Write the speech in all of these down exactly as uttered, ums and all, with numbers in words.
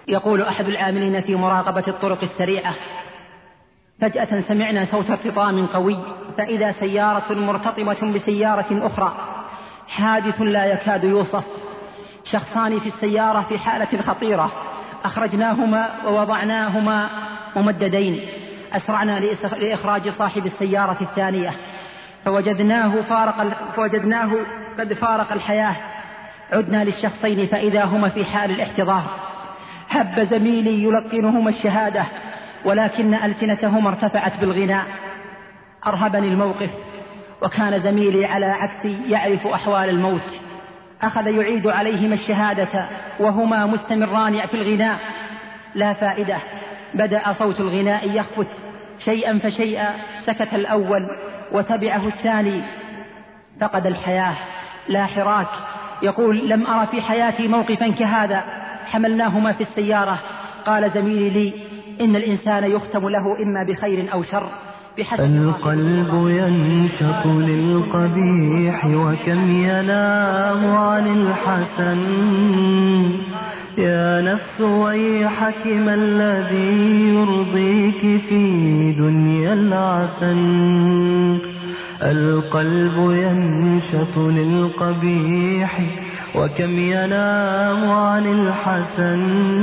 يقول أحد العاملين في مراقبة الطرق السريعة: فجأة سمعنا صوت ارتطام قوي، فإذا سيارة مرتطمة بسيارة أخرى، حادث لا يكاد يوصف. شخصان في السيارة في حالة خطيرة، أخرجناهما ووضعناهما ممددين. أسرعنا لإخراج صاحب السيارة الثانية فوجدناه, فارق فوجدناه قد فارق الحياة. عدنا للشخصين فإذا هما في حال الاحتضار. هب زميلي يلقنهما الشهادة، ولكن ألسنتهما ارتفعت بالغناء. أرهبني الموقف، وكان زميلي على عكسي يعرف أحوال الموت. أخذ يعيد عليهما الشهادة وهما مستمران في الغناء. لا فائدة، بدأ صوت الغناء يخفت شيئا فشيئا. سكت الأول وتبعه الثاني، فقد الحياة. لا حراك. يقول: لم أرى في حياتي موقفا كهذا. حملناهما في السيارة. قال زميلي لي: إن الإنسان يختم له إما بخير أو شر بحسب القلب ينشط للقبيح وكم ينام عن الحسن. يا نفس ويحك ما الذي يرضيك في دنيا العسن. القلب ينشط للقبيح وكم ينام عن الحسن.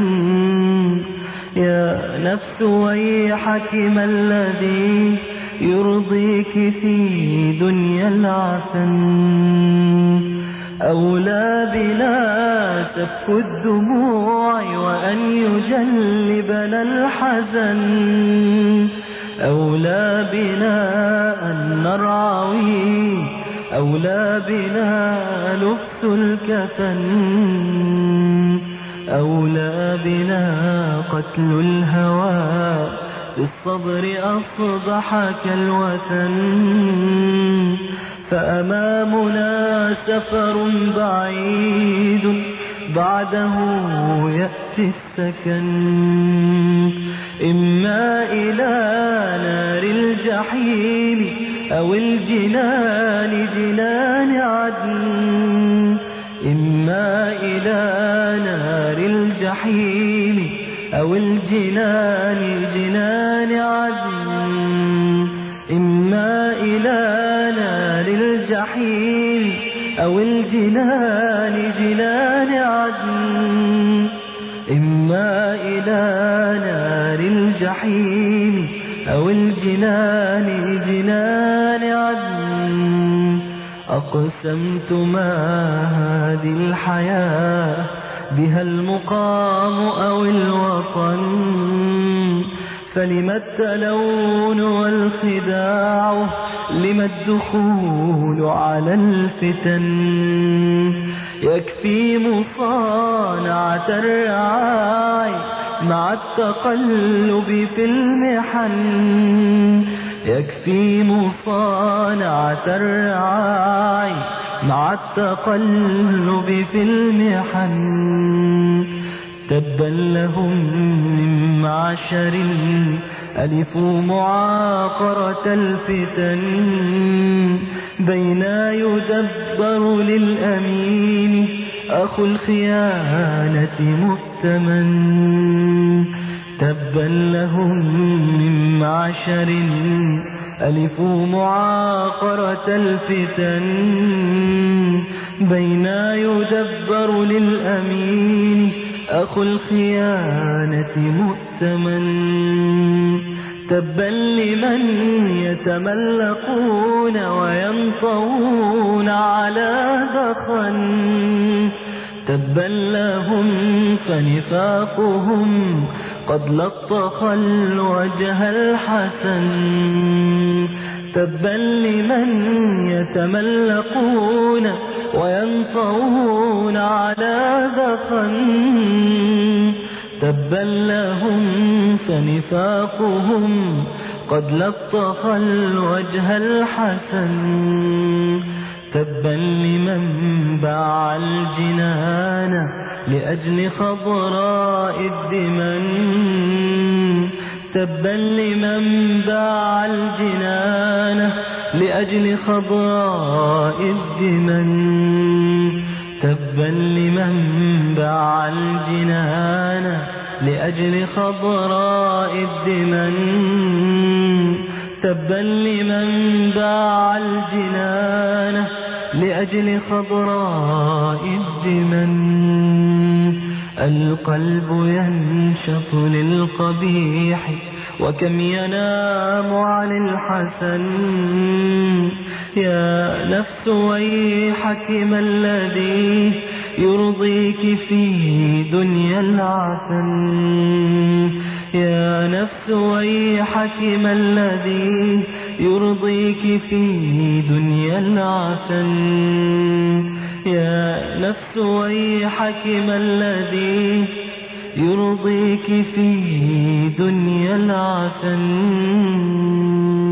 يا نفس ويحك ما الذي يرضيك في دنيا العسن. أولى بلا سفك الدموع وأن يجلبنا الحزن. أولى بنا أن نرعوي، أولى بنا لبس الكفن. أولى بنا قتل الهوى، بالصبر أصبح كالوثن. فأمامنا سفر بعيد بعده يأتي السكن. إما إلى نار الجحيم أو الجنان جنان عدن. إما إلى نار الجحيم أو الجنان جنان عدن. إما إلى نار الجحيم أو الجنان جنان عدن. إما إلى نار الجحيم أو الجنان جنان عدن. أقسمت ما هذه الحياة بها المقام أو الوطن. فلما التلون والخداع، لما الدخول على الفتن. يكفي مصانعة الرعاي مع التقلب في المحن. يكفي مصانعة الرعاي مع التقلب في المحن. تبا لهم من معشر ألفوا معاقرة الفتن. بينا يدبر للأمين أخو الخيانة مؤتمن. تبا لهم من معشر ألفوا معاقرة الفتن. بينا يدبر للأمين أخو الخيانة مؤتمن. تبا لمن يتملقون وينطون على دخن. تبا لهم فنفاقهم قد لطخ الوجه الحسن. تبا لمن يتملقون وينطون على دخن. تبا لهم فنفاقهم قد لطخ الوجه الحسن. تبا لمن باع الجنان لأجل خضراء الدمن. تبا لمن باع الجنان لأجل خضراء الدمن. تبا لمن باع الجنان لأجل خضراء الدمن. تبا لمن باع الجنان لأجل خضراء الدمن. القلب ينشط للقبيح وكم ينام عن الحسن. يا نفس ويحك ما الذي يرضيك في دنيا العسن. يا نفس ويحك ما الذي يرضيك في دنيا العسن. يا نفس ويحك ما الذي يرضيك في دنيا العسن.